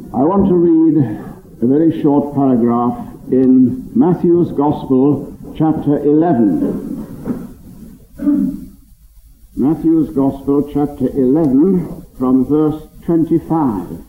I want to read a very short paragraph in Matthew's Gospel, chapter 11. Matthew's Gospel, chapter 11, from verse 25.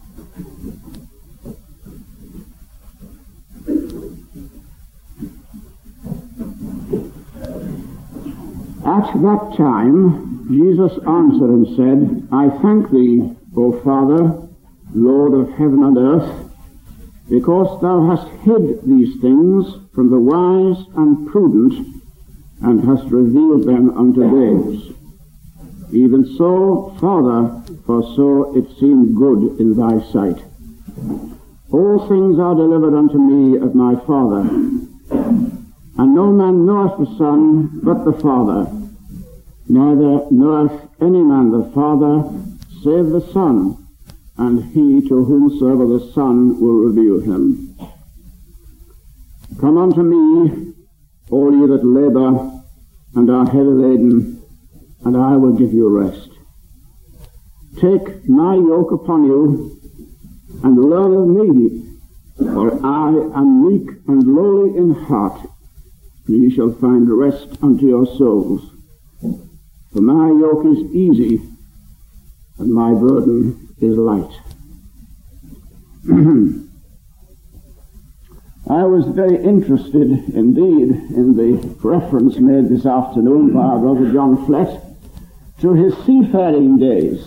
At that time, Jesus answered and said, I thank thee, O Father, Lord of heaven and earth, because thou hast hid these things from the wise and prudent, and hast revealed them unto babes. Even so, Father, for so it seemed good in thy sight. All things are delivered unto me of my Father, and no man knoweth the Son but the Father, neither knoweth any man the Father save the Son, and he to whomsoever the Son will reveal him. Come unto me, all ye that labour and are heavy laden, and I will give you rest. Take my yoke upon you, and learn of me, for I am meek and lowly in heart, and ye shall find rest unto your souls. For my yoke is easy, and my burden is light. I was very interested indeed in the reference made this afternoon by our brother John Flett to his seafaring days.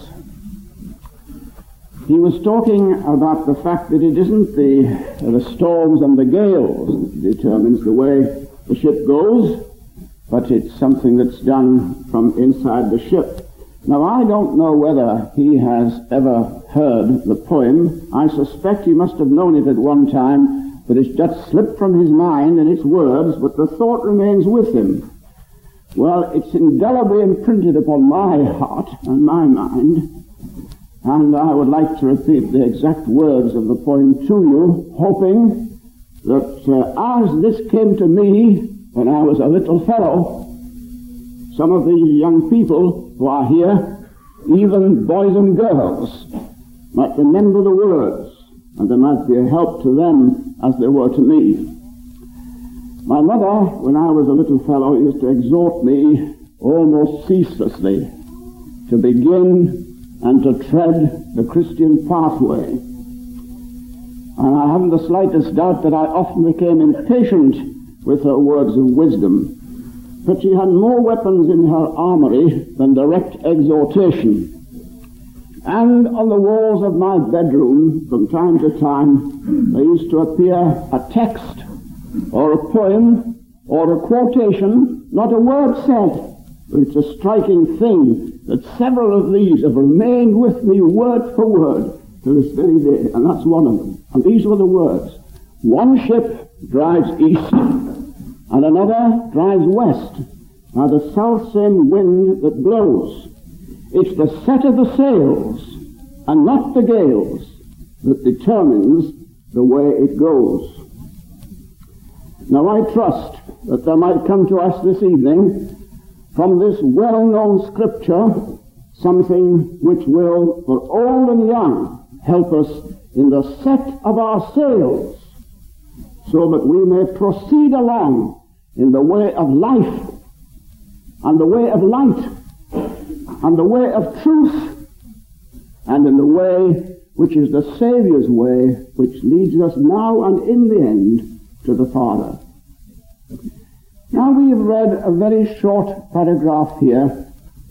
He was talking about the fact that it isn't the storms and the gales that determines the way the ship goes, but it's something that's done from inside the ship. Now, I don't know whether he has ever heard the poem. I suspect he must have known it at one time, but it's just slipped from his mind in its words, but the thought remains with him. Well, it's indelibly imprinted upon my heart and my mind, and I would like to repeat the exact words of the poem to you, hoping that as this came to me when I was a little fellow, some of these young people who are here, even boys and girls, might remember the words, and there might be a help to them as they were to me. My mother, when I was a little fellow, used to exhort me almost ceaselessly to begin and to tread the Christian pathway. And I haven't the slightest doubt that I often became impatient with her words of wisdom. But she had more weapons in her armory than direct exhortation. And on the walls of my bedroom, from time to time, there used to appear a text, or a poem, or a quotation, not a word said. But it's a striking thing that several of these have remained with me word for word to this very day, and that's one of them. And these were the words: one ship drives east, and another drives west, by the self-same wind that blows. It's the set of the sails, and not the gales, that determines the way it goes. Now I trust that there might come to us this evening, from this well-known scripture, something which will, for old and young, help us in the set of our sails, so that we may proceed along in the way of life, and the way of light, and the way of truth, and in the way which is the Saviour's way, which leads us now and in the end to the Father. Now we have read a very short paragraph here,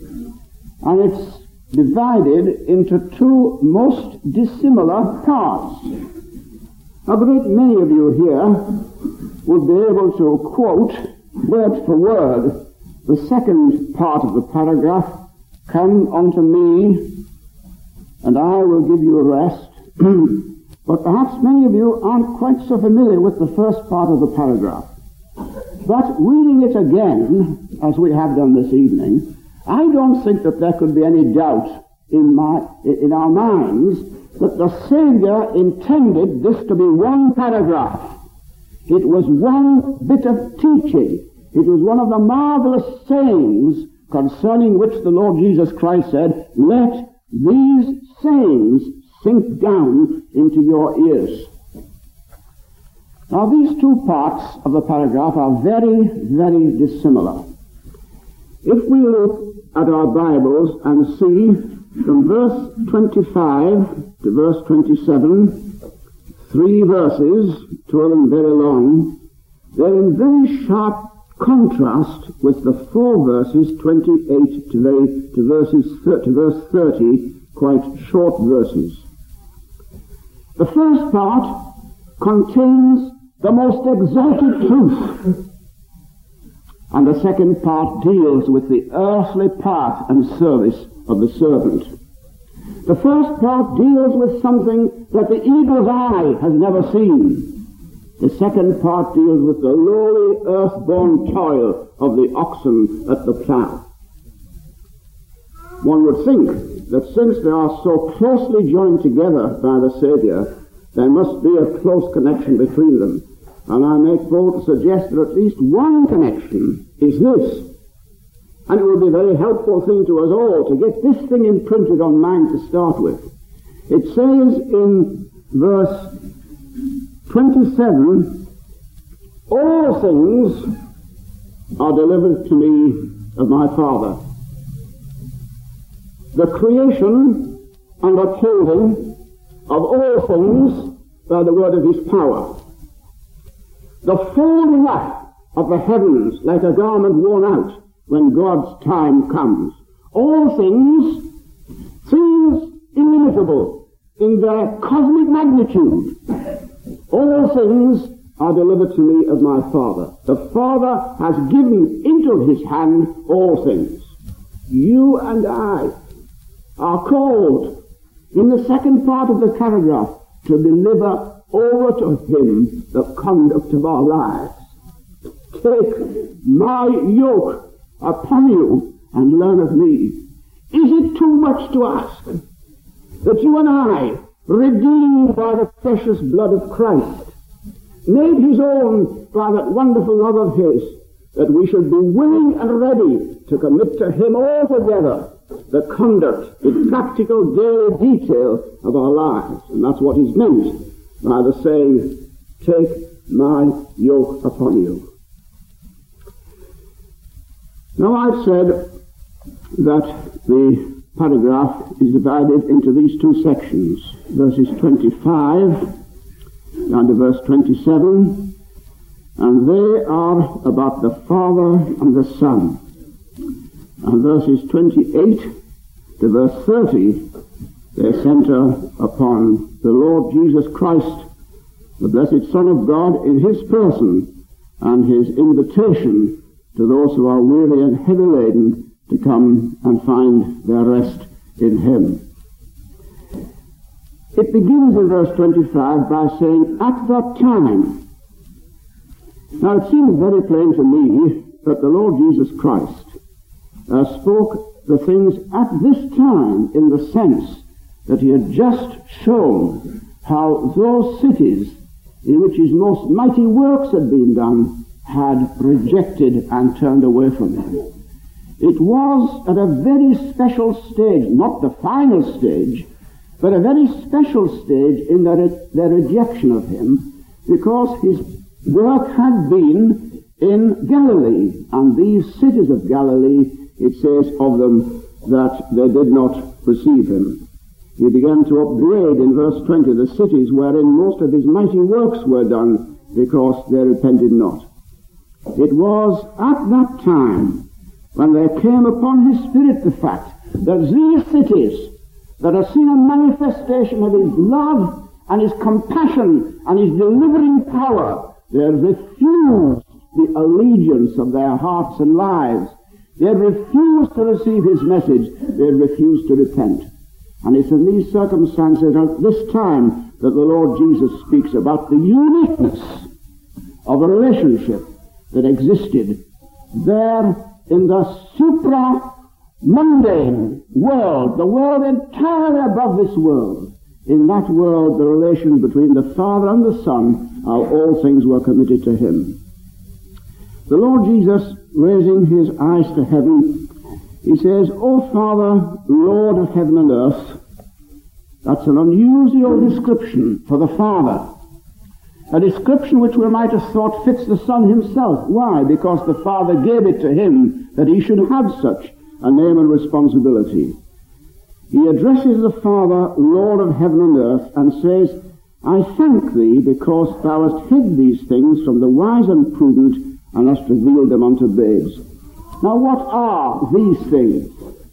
and it's divided into two most dissimilar parts. A great many of you here would be able to quote word for word the second part of the paragraph, come unto me, and I will give you rest. But perhaps many of you aren't quite so familiar with the first part of the paragraph. But reading it again, as we have done this evening, I don't think that there could be any doubt in our minds that the Savior intended this to be one paragraph. It was one bit of teaching. It was one of the marvelous sayings concerning which the Lord Jesus Christ said, let these sayings sink down into your ears. Now, these two parts of the paragraph are very, very dissimilar. If we look at our Bibles and see from verse 25 to verse 27, 3 verses, 2 of them very long, they're in very sharp contrast with the 4 verses, 28 to verse 30, quite short verses. The first part contains the most exalted truth, and the second part deals with the earthly part and service of the servant. The first part deals with something that the eagle's eye has never seen. The second part deals with the lowly earth-born toil of the oxen at the plough. One would think that since they are so closely joined together by the Saviour, there must be a close connection between them. And I make bold to suggest that at least one connection is this. And it would be a very helpful thing to us all to get this thing imprinted on mind to start with. It says in verse 27, all things are delivered to me of my Father. The creation and upholding of all things by the word of his power. The folding up of the heavens like a garment worn out when God's time comes. All things illimitable in their cosmic magnitude. All things are delivered to me of my Father. The Father has given into his hand all things. You and I are called in the second part of the paragraph to deliver over to him the conduct of our lives. Take my yoke upon you and learn of me. Is it too much to ask that you and I, redeemed by the precious blood of Christ, made his own by that wonderful love of his, that we should be willing and ready to commit to him altogether the conduct, the practical daily detail of our lives? And that's what is meant by the saying, take my yoke upon you. Now, I've said that the paragraph is divided into these two sections, verses 25 down to verse 27, and they are about the Father and the Son. And verses 28 to verse 30, they center upon the Lord Jesus Christ, the blessed Son of God, in his person, and his invitation to those who are weary and heavy laden to come and find their rest in him. It begins in verse 25 by saying, at that time. Now it seems very plain to me that the Lord Jesus Christ spoke the things at this time in the sense that he had just shown how those cities in which his most mighty works had been done had rejected and turned away from him. It was at a very special stage, not the final stage, but a very special stage in their rejection of him, because his work had been in Galilee, and these cities of Galilee, it says of them that they did not receive him. He began to upbraid in verse 20 the cities wherein most of his mighty works were done, because they repented not. It was at that time when there came upon his Spirit the fact that these cities that have seen a manifestation of his love and his compassion and his delivering power, they refused the allegiance of their hearts and lives. They refused to receive his message. They refused to repent. And it's in these circumstances at this time that the Lord Jesus speaks about the uniqueness of a relationship that existed there in the supra-mundane world, the world entirely above this world. In that world, the relation between the Father and the Son, how all things were committed to him. The Lord Jesus, raising his eyes to heaven, he says, O Father, Lord of heaven and earth, That's an unusual description for the Father. A description which we might have thought fits the Son himself. Why? Because the Father gave it to him that he should have such a name and responsibility. He addresses the Father, Lord of heaven and earth, and says, I thank thee because thou hast hid these things from the wise and prudent, and hast revealed them unto babes. Now what are these things?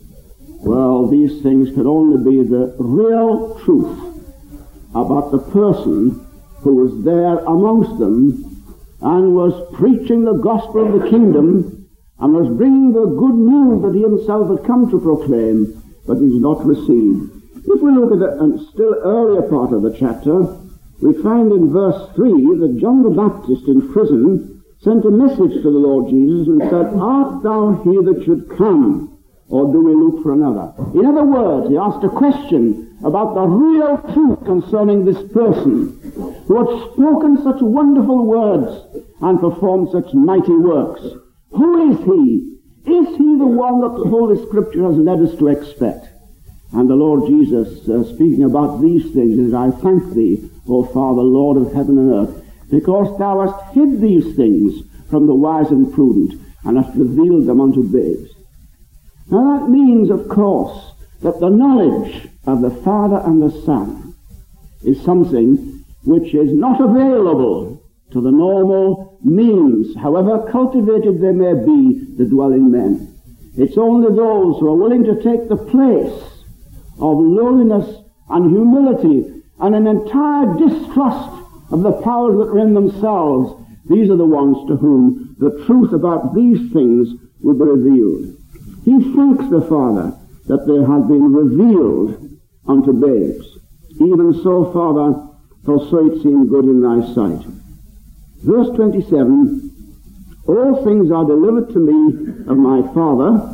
Well, these things could only be the real truth about the person who was there amongst them and was preaching the gospel of the kingdom and was bringing the good news that he himself had come to proclaim, but he was not received. If we look at a still earlier part of the chapter, we find in verse 3 that John the Baptist in prison sent a message to the Lord Jesus and said, Art thou he that should come, or do we look for another? In other words, he asked a question about the real truth concerning this person who had spoken such wonderful words and performed such mighty works. Who is he? Is he the one that the Holy Scripture has led us to expect? And the Lord Jesus, speaking about these things, says, I thank thee, O Father, Lord of heaven and earth, because thou hast hid these things from the wise and prudent, and hast revealed them unto babes. Now that means, of course, that the knowledge of the Father and the Son is something which is not available to the normal means, however cultivated they may be, that dwell in men. It's only those who are willing to take the place of lowliness and humility and an entire distrust of the powers that are in themselves. These are the ones to whom the truth about these things will be revealed. He thanks the Father that they have been revealed unto babes. Even so, Father, for so it seemed good in thy sight. Verse 27, All things are delivered to me of my Father.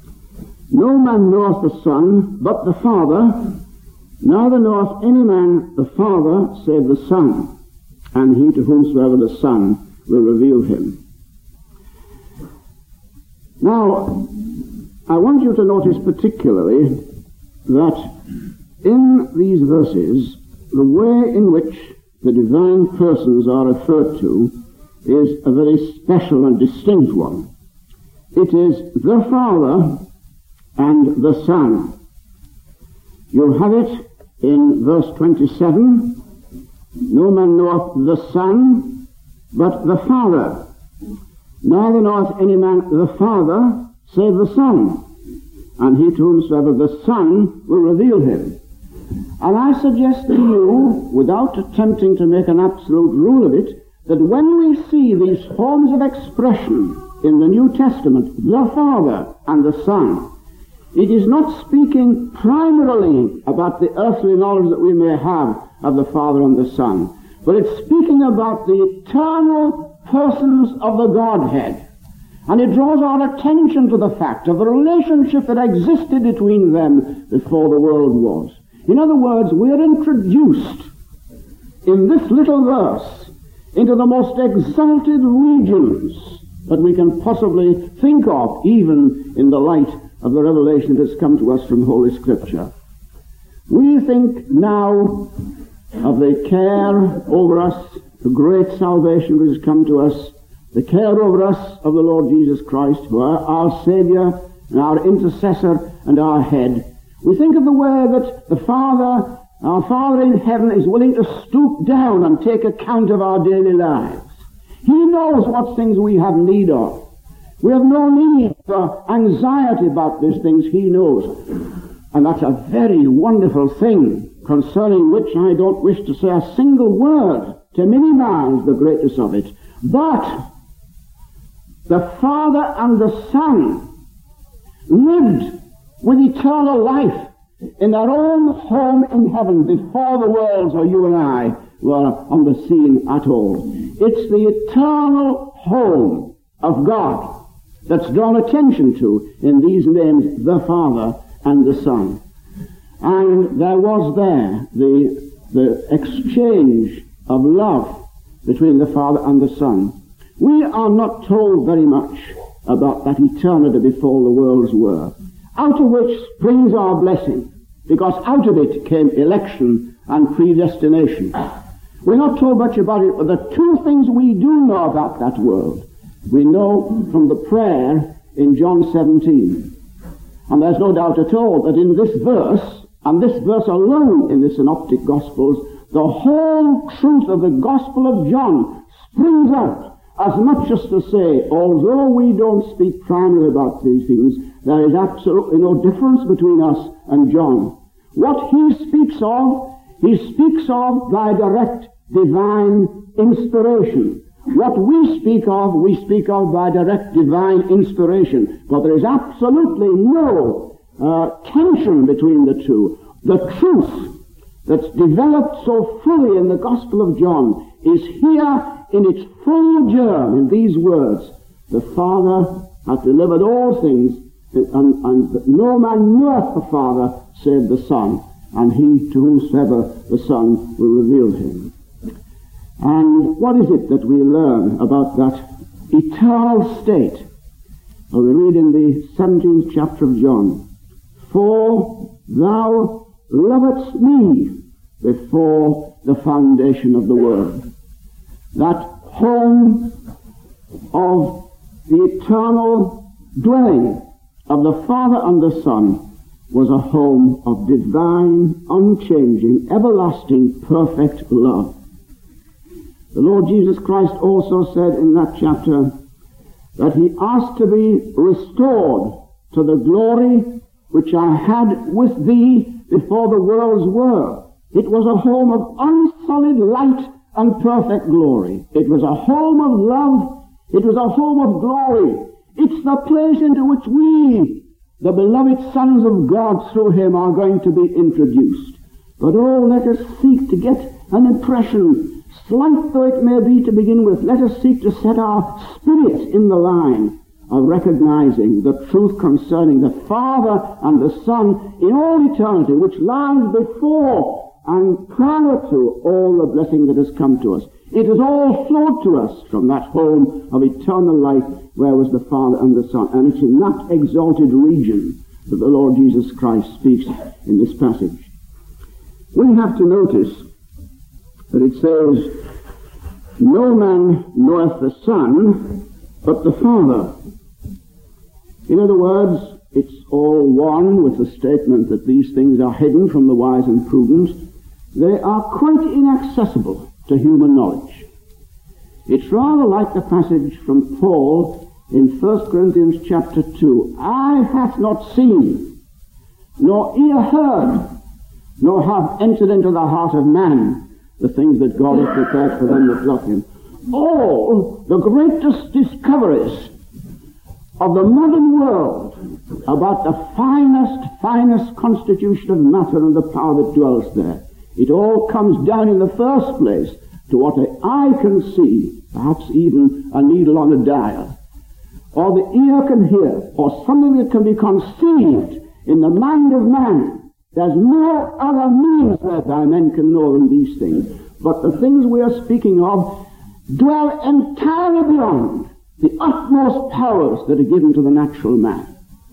No man knoweth the Son, but the Father, neither knoweth any man the Father, save the Son, and he to whomsoever the Son will reveal him. Now, I want you to notice particularly that in these verses, the way in which the divine persons are referred to is a very special and distinct one. It is the Father and the Son. You have it in verse 27. No man knoweth the Son, but the Father. Neither knoweth any man the Father, save the Son, and he to whomsoever the Son will reveal him. And I suggest to you, without attempting to make an absolute rule of it, that when we see these forms of expression in the New Testament, the Father and the Son, it is not speaking primarily about the earthly knowledge that we may have of the Father and the Son, but it's speaking about the eternal persons of the Godhead. And it draws our attention to the fact of the relationship that existed between them before the world was. In other words, we are introduced in this little verse into the most exalted regions that we can possibly think of, even in the light of the revelation that has come to us from Holy Scripture. We think now of the care over us, the great salvation that has come to us, the care over us of the Lord Jesus Christ, who are our Savior and our intercessor and our head. We think of the way that the Father, our Father in heaven, is willing to stoop down and take account of our daily lives. He knows what things we have need of. We have no need for anxiety about these things. He knows. And that's a very wonderful thing, concerning which I don't wish to say a single word to minimize the greatness of it. But the Father and the Son lived with eternal life in their own home in heaven before the worlds or you and I were on the scene at all. It's the eternal home of God that's drawn attention to in these names, the Father and the Son. And there was there the exchange of love between the Father and the Son. We are not told very much about that eternity before the worlds were, out of which springs our blessing. because out of it came election and predestination. We're not told much about it, but the two things we do know about that world, we know from the prayer in John 17. And there's no doubt at all that in this verse, and this verse alone in the Synoptic Gospels, the whole truth of the Gospel of John springs out, as much as to say, although we don't speak primarily about these things, there is absolutely no difference between us and John. What he speaks of by direct divine inspiration. What we speak of by direct divine inspiration. But there is absolutely no tension between the two. The truth that's developed so fully in the Gospel of John is here in its full germ in these words. The Father hath delivered all things, and no man knoweth the Father save the Son, and he to whomsoever the Son will reveal him. And what is it that we learn about that eternal state? Well, we read in the 17th chapter of John, For thou lovedst me before the foundation of the world. That home of the eternal dwelling of the Father and the Son was a home of divine, unchanging, everlasting, perfect love. The Lord Jesus Christ also said in that chapter that he asked to be restored to the glory which I had with thee before the worlds were. It was a home of unsullied light and perfect glory. It was a home of love. It was a home of glory. It's the place into which we, the beloved sons of God through him, are going to be introduced. But let us seek to get an impression, slight though it may be to begin with. Let us seek to set our spirit in the line of recognizing the truth concerning the Father and the Son in all eternity, which lies before and prior to all the blessing that has come to us. It has all flowed to us from that home of eternal life where was the Father and the Son. And it's in that exalted region that the Lord Jesus Christ speaks in this passage. We have to notice that it says, No man knoweth the Son, but the Father. In other words, it's all one with the statement that these things are hidden from the wise and prudent. They are quite inaccessible to human knowledge. It's rather like the passage from Paul in 1 Corinthians chapter 2. Eye hath not seen, nor ear heard, nor have entered into the heart of man the things that God has prepared for them that love him. All the greatest discoveries of the modern world about the finest constitution of matter and the power that dwells there, it all comes down in the first place to what an eye can see, perhaps even a needle on a dial, or the ear can hear, or something that can be conceived in the mind of man. There's no other means whereby men can know than these things. But the things we are speaking of dwell entirely beyond the utmost powers that are given to the natural man.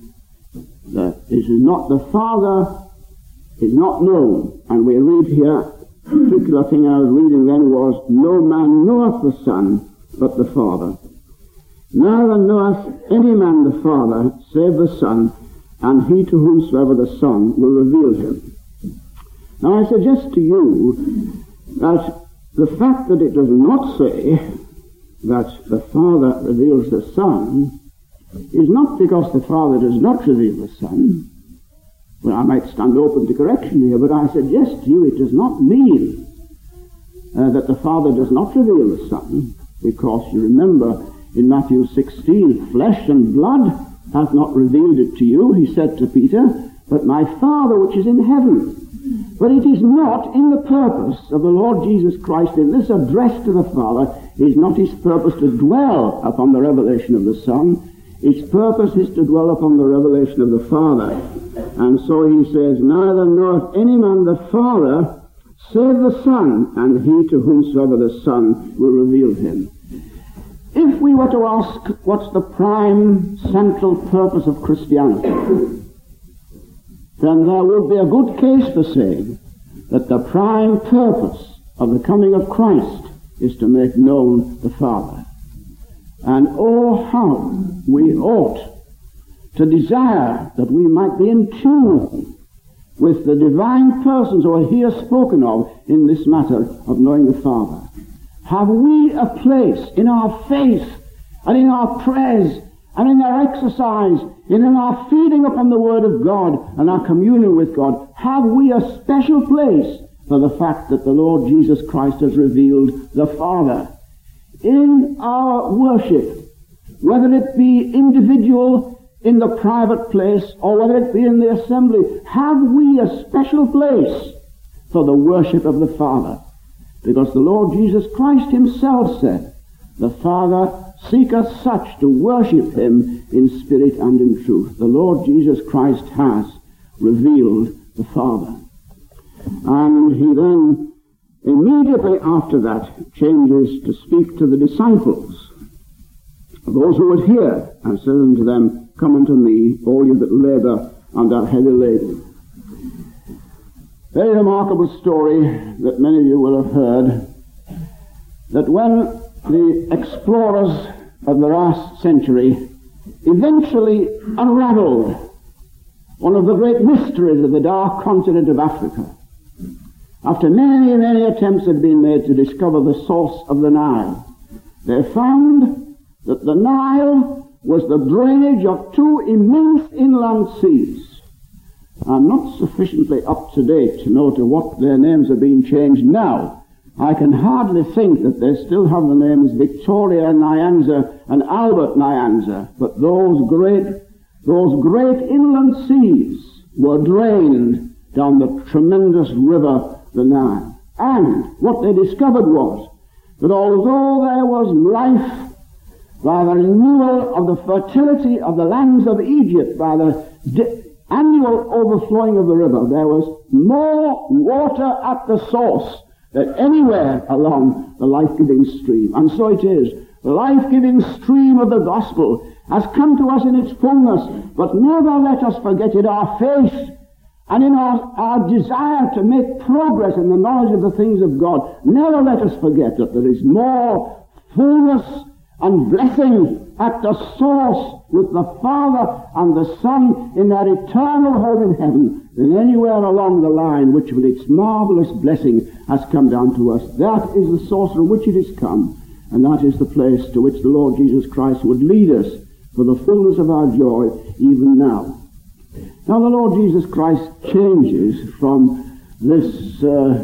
The Father is not known. And we read here, the particular thing I was reading then was, No man knoweth the Son, but the Father. Neither knoweth any man the Father, save the Son, and he to whomsoever the Son will reveal him. Now I suggest to you that the fact that it does not say that the Father reveals the Son is not because the Father does not reveal the Son. Well, I might stand open to correction here, but I suggest to you it does not mean that the Father does not reveal the Son, because you remember in Matthew 16, flesh and blood hath not revealed it to you, he said to Peter, but my Father which is in heaven. But it is not in the purpose of the Lord Jesus Christ in this address to the Father, is not his purpose to dwell upon the revelation of the Son. His purpose is to dwell upon the revelation of the Father. And so he says, Neither knoweth any man the Father, save the Son, and he to whomsoever the Son will reveal him. If we were to ask what's the prime central purpose of Christianity, then there would be a good case for saying that the prime purpose of the coming of Christ is to make known the Father. And oh, how we ought to desire that we might be in tune with the divine persons who are here spoken of in this matter of knowing the Father. Have we a place in our faith and in our prayers and in our exercise and in our feeding upon the Word of God and our communion with God? Have we a special place for the fact that the Lord Jesus Christ has revealed the Father? In our worship, whether it be individual in the private place or whether it be in the assembly, have we a special place for the worship of the Father? Because the Lord Jesus Christ himself said, the Father seeketh such to worship him in spirit and in truth. The Lord Jesus Christ has revealed the Father. And he then, immediately after that, changes to speak to the disciples, those who would hear, and said unto them, Come unto me, all you that labor and are heavy laden. Very remarkable story that many of you will have heard, that when the explorers of the last century eventually unraveled one of the great mysteries of the dark continent of Africa, after many, many attempts had been made to discover the source of the Nile, they found that the Nile was the drainage of two immense inland seas. I'm not sufficiently up to date to know to what their names are being changed now. I can hardly think that they still have the names Victoria Nyanza and Albert Nyanza, but those great inland seas were drained down the tremendous river, the Nile. And what they discovered was that although there was life by the renewal of the fertility of the lands of Egypt, by the annual overflowing of the river, there was more water at the source than anywhere along the life-giving stream. And so it is. The life-giving stream of the gospel has come to us in its fullness, but never let us forget in our faith and in our desire to make progress in the knowledge of the things of God. Never let us forget that there is more fullness and blessing at the source with the Father and the Son in their eternal home in heaven than anywhere along the line which with its marvelous blessing has come down to us. That is the source from which it has come, and that is the place to which the Lord Jesus Christ would lead us for the fullness of our joy even now. Now the Lord Jesus Christ changes from this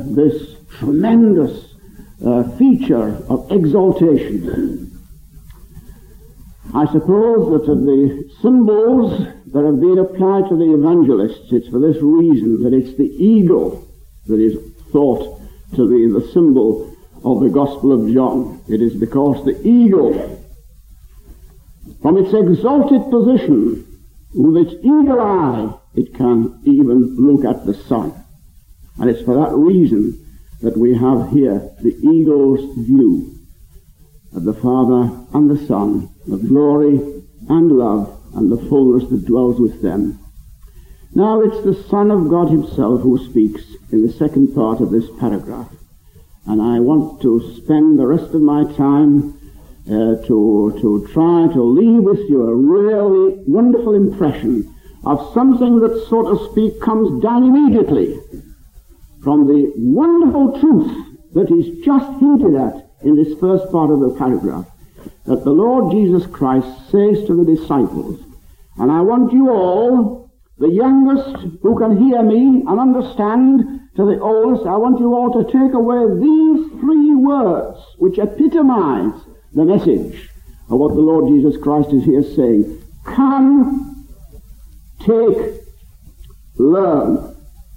tremendous feature of exaltation. I suppose that of the symbols that have been applied to the evangelists, it's for this reason that it's the eagle that is thought to be the symbol of the Gospel of John. It is because the eagle, from its exalted position, with its eagle eye, it can even look at the sun. And it's for that reason that we have here the eagle's view of the Father and the Son, the glory and love and the fullness that dwells with them. Now it's the Son of God himself who speaks in the second part of this paragraph. And I want to spend the rest of my time to try to leave with you a really wonderful impression of something that, so to speak, comes down immediately from the wonderful truth that is just hinted at in this first part of the paragraph, that the Lord Jesus Christ says to the disciples, and I want you all, the youngest who can hear me and understand, to the oldest, I want you all to take away these three words which epitomize the message of what the Lord Jesus Christ is here saying. Come, take, learn.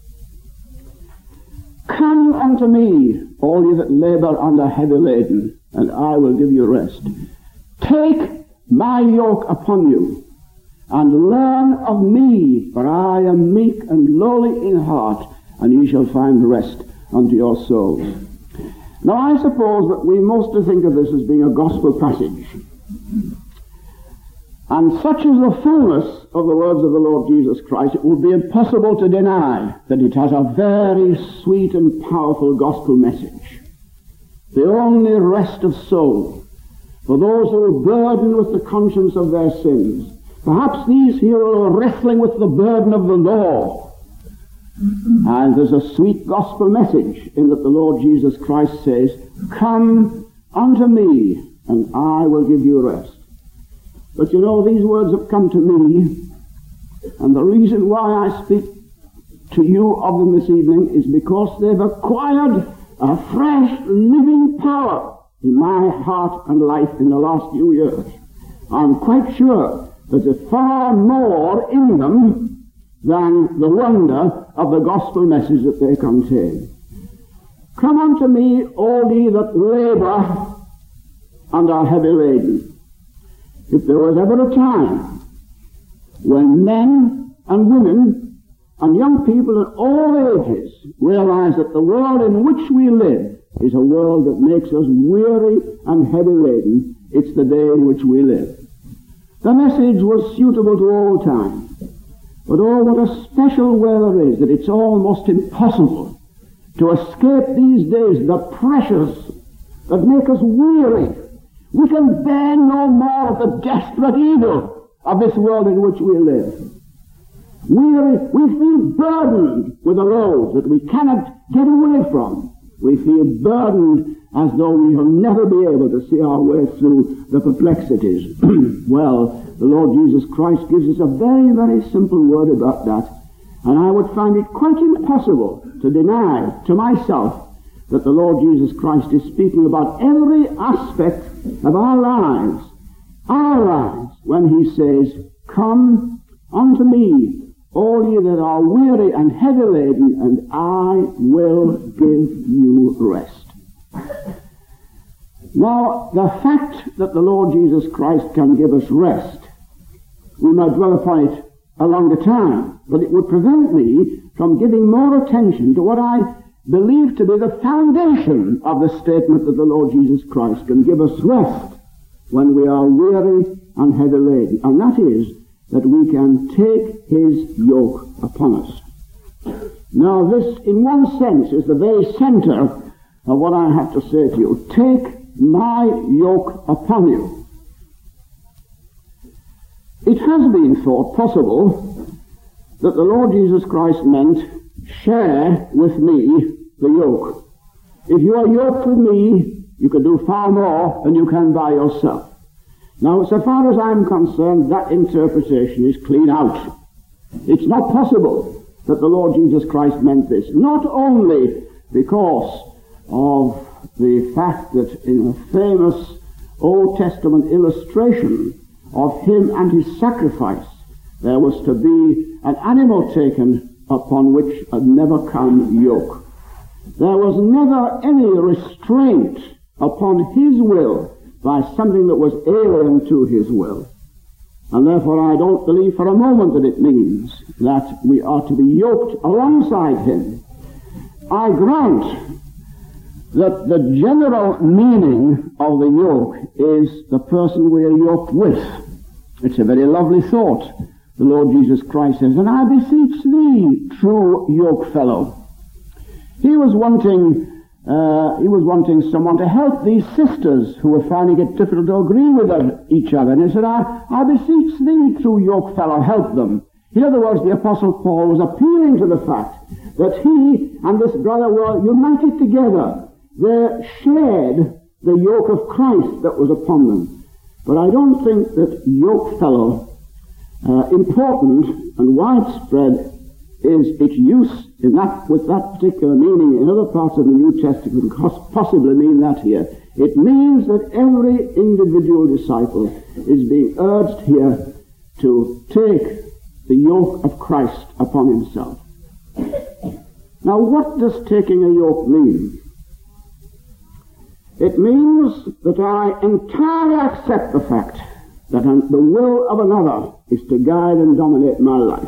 Come unto me, all you that labor and are heavy laden, and I will give you rest. Take my yoke upon you, and learn of me, for I am meek and lowly in heart, and ye shall find rest unto your souls. Now I suppose that we mostly think of this as being a gospel passage. And such is the fullness of the words of the Lord Jesus Christ, it would be impossible to deny that it has a very sweet and powerful gospel message. The only rest of soul for those who are burdened with the conscience of their sins. Perhaps these here are wrestling with the burden of the law. And there's a sweet gospel message in that the Lord Jesus Christ says, "Come unto me, and I will give you rest." But you know, these words have come to me, and the reason why I speak to you of them this evening is because they've acquired a fresh living power in my heart and life in the last few years. I'm quite sure there's far more in them than the wonder of the gospel message that they contain. "Come unto me, all ye that labor and are heavy laden." If there was ever a time when men and women and young people in all ages realize that the world in which we live is a world that makes us weary and heavy laden, it's the day in which we live. The message was suitable to all time. But oh, what a special way there is that it's almost impossible to escape these days the pressures that make us weary. We can bear no more of the desperate evil of this world in which we live. We feel burdened with a load that we cannot get away from. We feel burdened as though we will never be able to see our way through the perplexities. Well, the Lord Jesus Christ gives us a very, very simple word about that, and I would find it quite impossible to deny to myself that the Lord Jesus Christ is speaking about every aspect of our lives, when he says, "Come unto me, all ye that are weary and heavy laden, and I will give you rest." Now, the fact that the Lord Jesus Christ can give us rest, we might dwell upon it a longer time, but it would prevent me from giving more attention to what I believe to be the foundation of the statement that the Lord Jesus Christ can give us rest when we are weary and heavy laden, and that is that we can take his yoke upon us. Now this, in one sense, is the very center of what I have to say to you. Take my yoke upon you. It has been thought possible that the Lord Jesus Christ meant, share with me the yoke. If you are yoked with me, you can do far more than you can by yourself. Now, so far as I'm concerned, that interpretation is clean out. It's not possible that the Lord Jesus Christ meant this, not only because of the fact that in a famous Old Testament illustration of him and his sacrifice, there was to be an animal taken upon which had never come yoke. There was never any restraint upon his will by something that was alien to his will. And therefore I don't believe for a moment that it means that we are to be yoked alongside him. I grant that the general meaning of the yoke is the person we are yoked with. It's a very lovely thought. The Lord Jesus Christ says, "And I beseech thee, true yoke fellow." He was wanting someone to help these sisters who were finding it difficult to agree with each other. And he said, I beseech thee, true yoke fellow, help them. In other words, the Apostle Paul was appealing to the fact that he and this brother were united together. They shared the yoke of Christ that was upon them. But I don't think that yoke fellow, important and widespread, is its use in that, with that particular meaning in other parts of the New Testament, possibly mean that here. It means that every individual disciple is being urged here to take the yoke of Christ upon himself. Now, what does taking a yoke mean? It means that I entirely accept the fact that the will of another is to guide and dominate my life.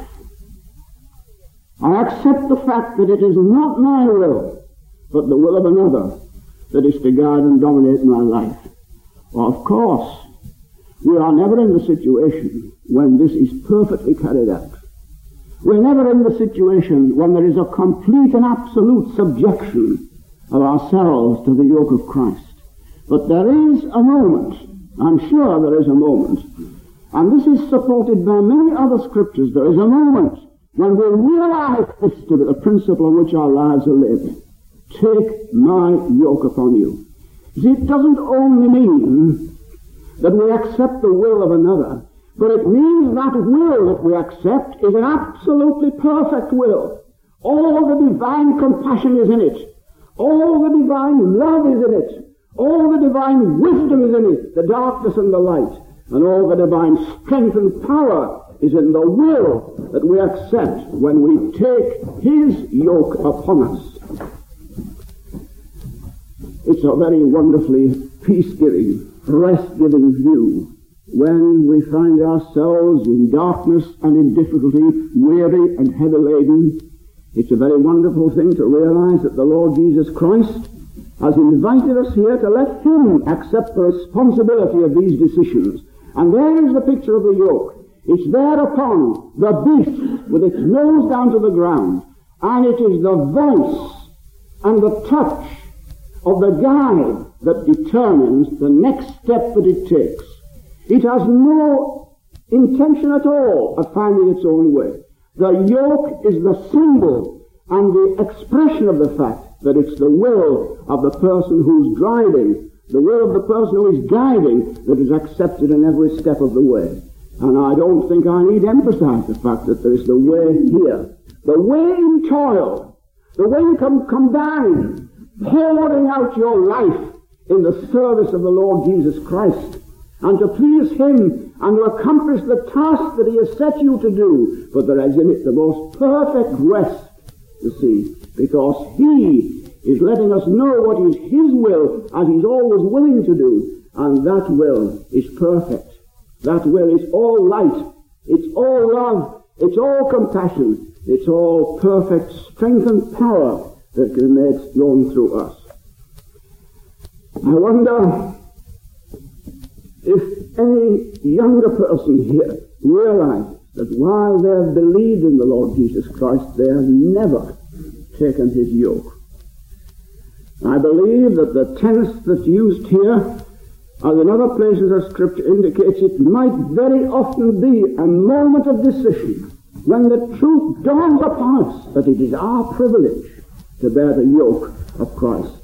I accept the fact that it is not my will, but the will of another that is to guide and dominate my life. Well, of course, We are never in the situation when this is perfectly carried out. We're never in the situation when there is a complete and absolute subjection of ourselves to the yoke of Christ. But there is a moment, I'm sure there is a moment, and this is supported by many other scriptures, there is a moment when we realize this to be the principle on which our lives are lived. Take my yoke upon you. See, it doesn't only mean that we accept the will of another, but it means that will that we accept is an absolutely perfect will. All the divine compassion is in it. All the divine love is in it. All the divine wisdom is in it, the darkness and the light. And all the divine strength and power is in the will that we accept when we take his yoke upon us. It's a very wonderfully peace-giving, rest-giving view when we find ourselves in darkness and in difficulty, weary and heavy-laden. It's a very wonderful thing to realize that the Lord Jesus Christ has invited us here to let him accept the responsibility of these decisions. And there is the picture of the yoke. It's there upon the beast with its nose down to the ground. And it is the voice and the touch of the guide that determines the next step that it takes. It has no intention at all of finding its own way. The yoke is the symbol and the expression of the fact that it's the will of the person who's driving, the will of the person who is guiding, that is accepted in every step of the way. And I don't think I need emphasize the fact that there is the way here. The way in toil, the way you come down, pouring out your life in the service of the Lord Jesus Christ, and to please him and to accomplish the task that he has set you to do. But there is in it the most perfect rest, you see, because he is letting us know what is his will, as he's always willing to do, and that will is perfect. That will is all light, it's all love, it's all compassion, it's all perfect strength and power that can be made known through us. I wonder if any younger person here realizes that while they have believed in the Lord Jesus Christ, they have never taken his yoke. I believe that the tense that's used here, as in other places of Scripture indicates, it might very often be a moment of decision when the truth dawns upon us that it is our privilege to bear the yoke of Christ.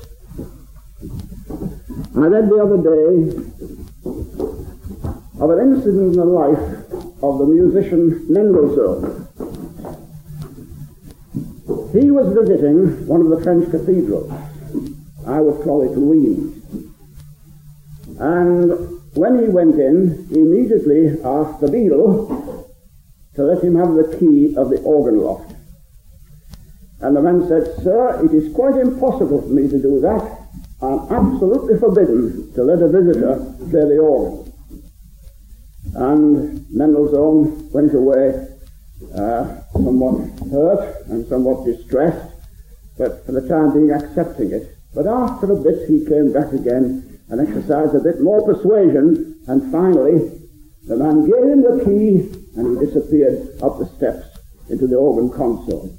I read the other day of an incident in the life of the musician Mendelssohn. He was visiting one of the French cathedrals. I would call it Rheims. And when he went in, he immediately asked the beadle to let him have the key of the organ loft. And the man said, "Sir, it is quite impossible for me to do that. I'm absolutely forbidden to let a visitor play the organ." And Mendelssohn went away somewhat hurt and somewhat distressed, but for the time being accepting it. But after a bit he came back again and exercised a bit more persuasion, and finally the man gave him the key and he disappeared up the steps into the organ console.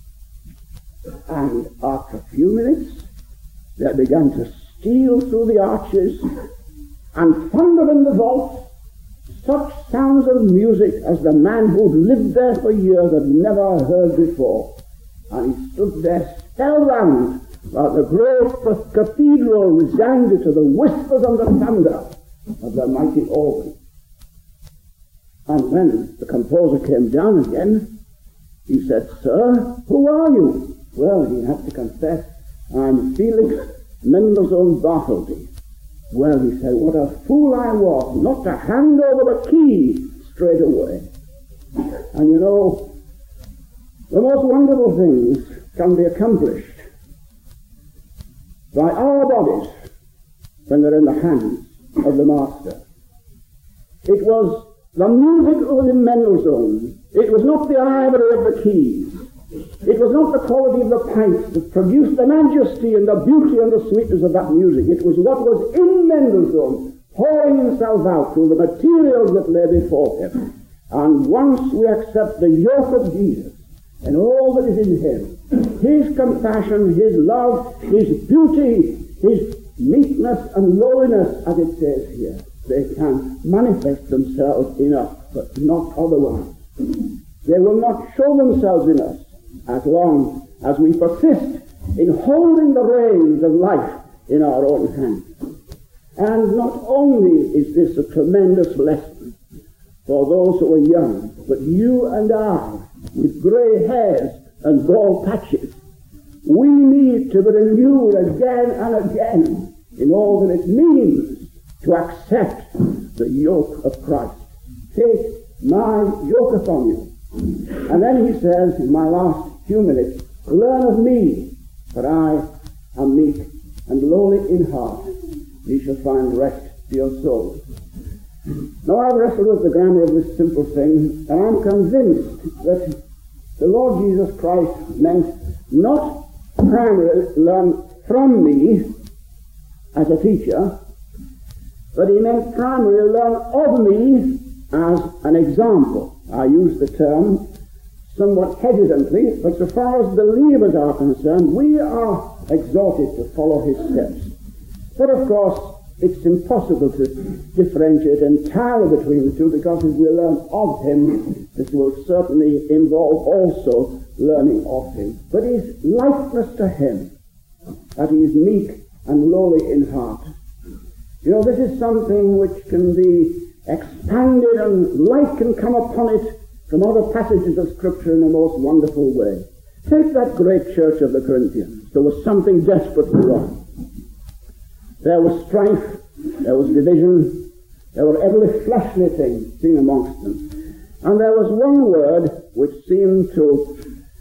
And after a few minutes they began to steal through the arches and thunder in the vault such sounds of music as the man who'd lived there for years had never heard before. And he stood there spellbound while the great cathedral resounded to the whispers and the thunder of the mighty organ. And when the composer came down again, he said, "Sir, who are you?" Well, he had to confess, "I'm Felix Mendelssohn Bartholdy." Well, he said, "What a fool I was not to hand over the key straight away." And you know, the most wonderful things can be accomplished by our bodies when they're in the hands of the Master. It was the music that was in Mendelssohn. It was not the ivory of the keys. It was not the quality of the pipes that produced the majesty and the beauty and the sweetness of that music. It was what was in Mendelssohn, hauling himself out through the materials that lay before him. And once we accept the yoke of Jesus and all that is in him, his compassion, his love, his beauty, his meekness and lowliness, as it says here, they can manifest themselves in us, but not otherwise. They will not show themselves in us as long as we persist in holding the reins of life in our own hands. And not only is this a tremendous lesson for those who are young, but you and I, with grey hairs and bald patches, we need to be renewed again and again in all that it means to accept the yoke of Christ. Take my yoke upon you. And then he says, in my last few minutes, learn of me, for I am meek and lowly in heart. You shall find rest to your souls. Now I've wrestled with the grammar of this simple thing, and I'm convinced that the Lord Jesus Christ meant not primarily learn from me as a teacher, but he meant primarily learn of me as an example. I use the term somewhat hesitantly, but so far as believers are concerned, we are exhorted to follow his steps. But of course, it's impossible to differentiate entirely between the two, because if we learn of him, this will certainly involve also learning of him. But his likeness to him, that he is meek and lowly in heart. You know, this is something which can be expanded and light can come upon it from other passages of Scripture in a most wonderful way. Take that great church of the Corinthians. There was something desperately wrong. There was strife, there was division, there were every fleshly thing seen amongst them. And there was one word which seemed to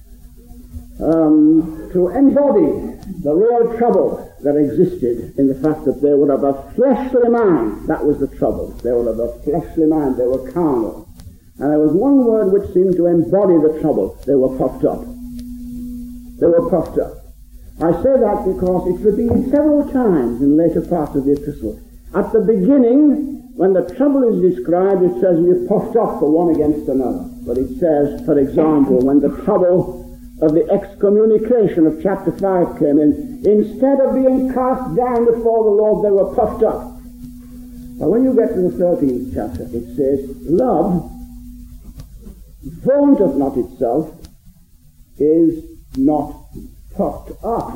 embody the real trouble that existed in the fact that they were of a fleshly mind. That was the trouble. They were of a fleshly mind. They were carnal. And there was one word which seemed to embody the trouble. They were puffed up. They were puffed up. I say that because it's repeated several times in later parts of the epistle. At the beginning, when the trouble is described, it says you're puffed up for one against another. But it says, for example, when the trouble of the excommunication of chapter 5 came in, instead of being cast down before the Lord, they were puffed up. But when you get to the 13th chapter, it says, love vaunteth not itself, is not puffed up.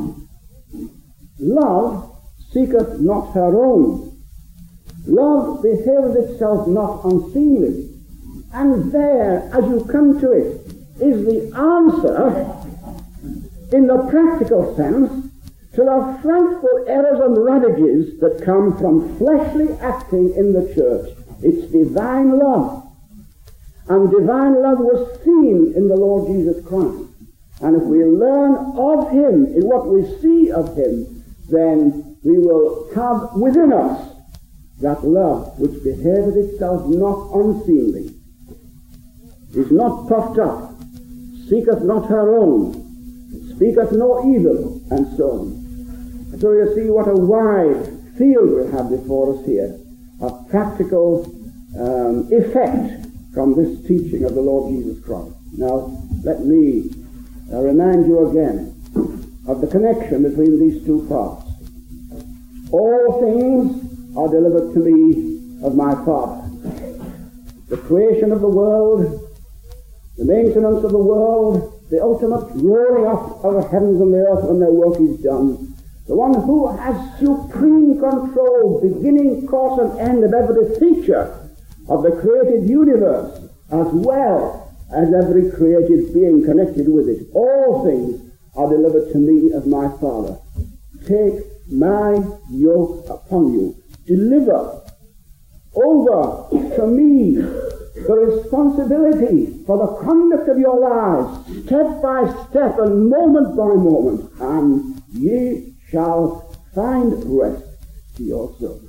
Love seeketh not her own. Love behaveth itself not unseemly. And there, as you come to it, is the answer, in the practical sense, to the frightful errors and ravages that come from fleshly acting in the church. It's divine love. And divine love was seen in the Lord Jesus Christ. And if we learn of him in what we see of him, then we will have within us that love which behaveth itself not unseemly, is not puffed up, seeketh not her own, speaketh no evil, and so on. So you see what a wide field we have before us here of practical effect from this teaching of the Lord Jesus Christ. Now, let me remind you again of the connection between these two parts. All things are delivered to me of my Father. The creation of the world, the maintenance of the world, the ultimate roaring up of the heavens and the earth when their work is done. The one who has supreme control, beginning, course, and end of every feature of the created universe, as well as every created being connected with it. All things are delivered to me of my Father. Take my yoke upon you. Deliver over to me the responsibility for the conduct of your lives, step by step and moment by moment, and ye shall find rest to your souls.